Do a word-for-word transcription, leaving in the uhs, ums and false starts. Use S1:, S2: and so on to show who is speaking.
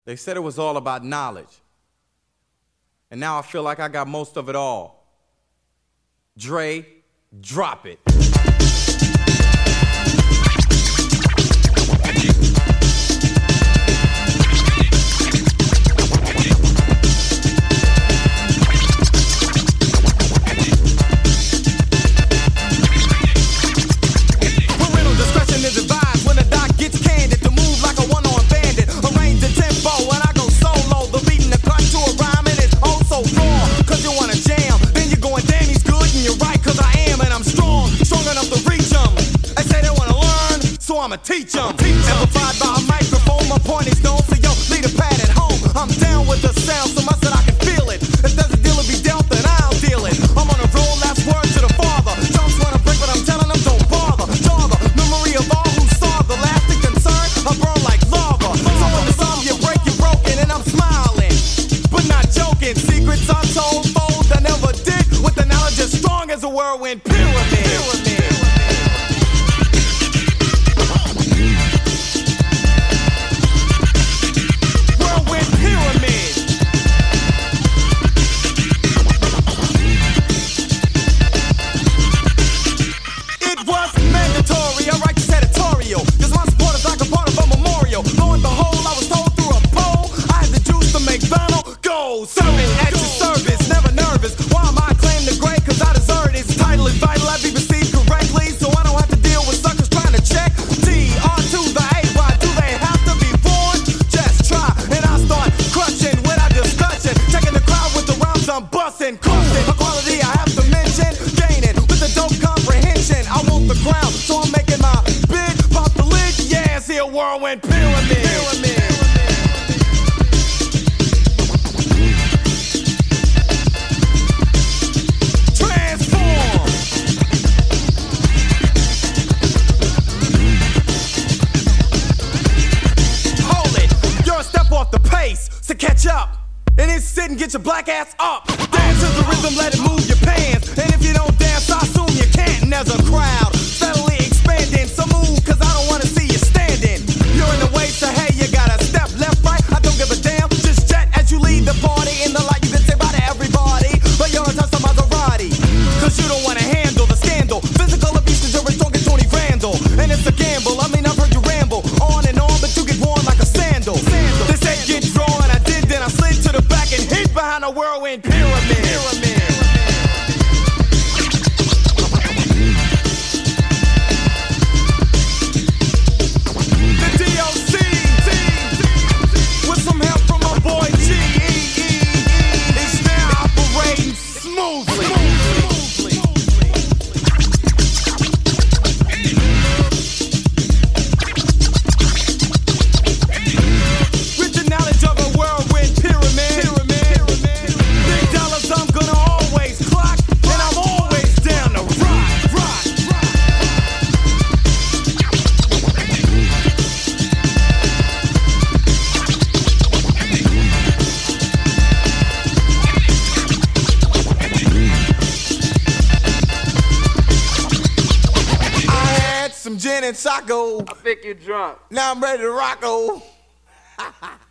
S1: They said it was all about knowledge. And now I feel like I got most of it all. Dre, drop it.
S2: Parental discretion is advised when the doc gets candid to move like a one-armed bandit. Arrange the tempo when I go solo. The beating the cut to a rhyme and it's oh so raw. Cause you wanna jam, then you're going, damn, he's good, and you're right, cause I am, and I'm strong. Strong enough to reach them. They say they wanna learn, so I'ma teach them. Amplified by a microphone, my point is known, so yo, leave the pad at home. I'm down with the sound, so much that I can feel it. If there's a deal to be dealt, then I'll deal it. I'm on a roll, last word to the father. Jumps wanna break, but I'm telling them don't bother. Jar the memory of all who saw the lasting concern. I burn like lava. So in the sum, you break, you're broken, and I'm smiling, but not joking. Secrets untold, fold I never did. With the knowledge as strong as a whirlwind pyramid. pyramid. Whirlwind pyramid. It was mandatory, I write this editorial. Cause my support is like a part of a memorial. Lo and behold, I was told through a poll I had the juice to make vinyl gold. Serving at your service, never nervous. Why am I claim the great? Cause I deserve it. Its title is vital, I be received correctly. So I don't have to deal with suckers trying to check. T, R to the A, why do they have to be born? Just try, and I start crushing without discussion. Checking the crowd with the rounds I'm busting. Crushing, a quality I have to mention. Gaining with the dope comprehension. I want the ground, so I'm making my bid. Pop the lid, yeah, see a whirlwind pyramid. pyramid. Transform. Hold it, you're a step off the pace, so catch up. And then sit and get your black ass up. Dance to the rhythm, let it move your pants. And if you don't dance, I assume you can't. And there's a crowd steadily expanding. So move, cause I don't wanna see you standing. You're in the way, so hey, you gotta step left, right. I don't give a damn, just jet as you lead the party. In the light, you can say bye to everybody. But you're a touch of Maserati. Cause you don't wanna handle the scandal. Physical abuse, cause you're a stronger Tony Randall. And it's a gamble, I mean, I've heard you ramble. On and on, but you get worn like a sandal. sandal. They say get drawn, and I did, then I slid to the back and hid behind a whirlwind pyramid. pyramid. The D O C with some help from my boy G E E is now operating smoothly. With the knowledge of a whirlwind pyramid. Big dollars I'm gonna always clock, and I'm always down to rock, rock, rock. I had some gin and Sacco.
S3: I think you're drunk.
S2: Now I'm ready to rock-o.